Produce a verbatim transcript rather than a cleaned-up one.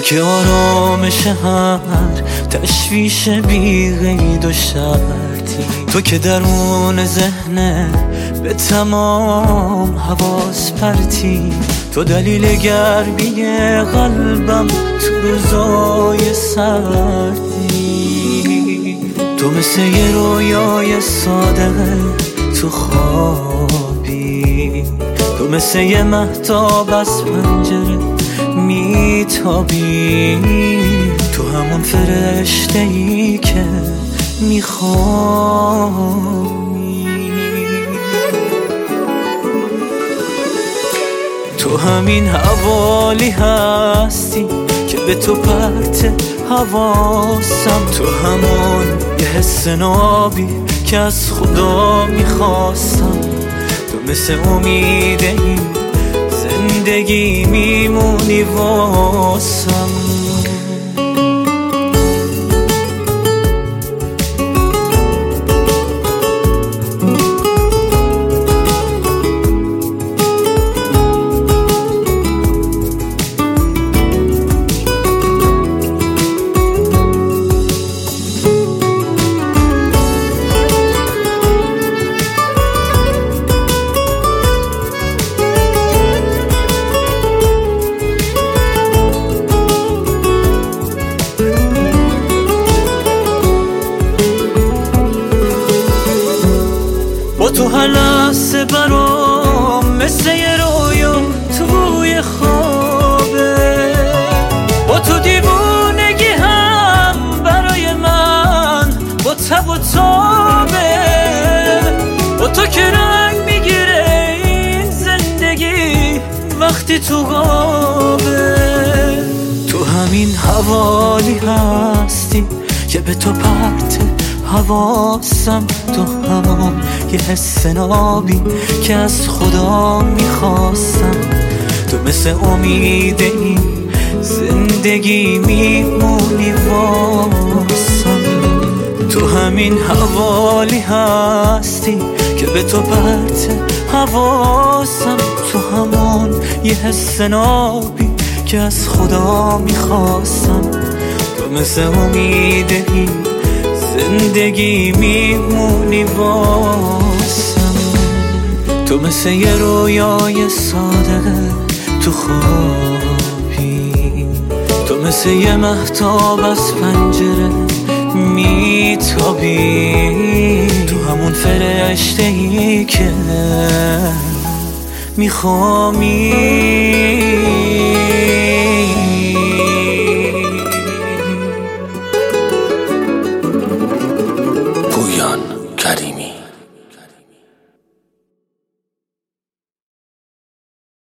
که آرامش هر تشویش بی قید و شرطی، تو که درون ذهنه به تمام حواس پرتی، تو دلیل گرمی قلبم تو روزای سردی، تو مثل یه رویای ساده تو خوابی، تو مثل یه مهتاب از پنجره میتابی، تو همون فرشته‌ای که میخوای، تو همین حوالی هستی که به تو پرت حواسم، تو همون یه حس نابی که از خدا میخواستم، تو مثل امیده این زندگی میمونی واسم. با تو هر لحظه برام مثل یه رویا توی خوابه، با تو دیوونگی هم برای من با تب و تابه، با تو که رنگ میگیره این زندگی وقتی تو غابه، تو همین حوالی هستی که به تو پرت حواسم، تو همون یه حس نابی که از خدا میخواستم، تو مثل امید این زندگی میمونی واسم، تو همین حوالی هستی که به تو پرت حواسم، تو همون یه حس نابی که از خدا میخواستم، تو مثل امید این زندگی میمونی واسم، تو مثل یه رویای ساده تو خوابی، تو مثل یه مهتاب از پنجره میتابی، تو همون فرشته‌ای که میخوای.